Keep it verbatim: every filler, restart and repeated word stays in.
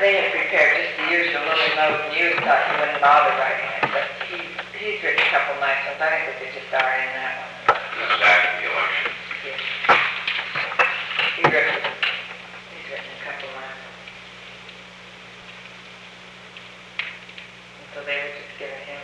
they had prepared just the usual little note, and you thought you wouldn't bother writing it, but he, he's written a couple nice ones. I think we could just are in that one. Just after the election. Yes. He wrote, he's written a couple nice ones. And so they were just giving him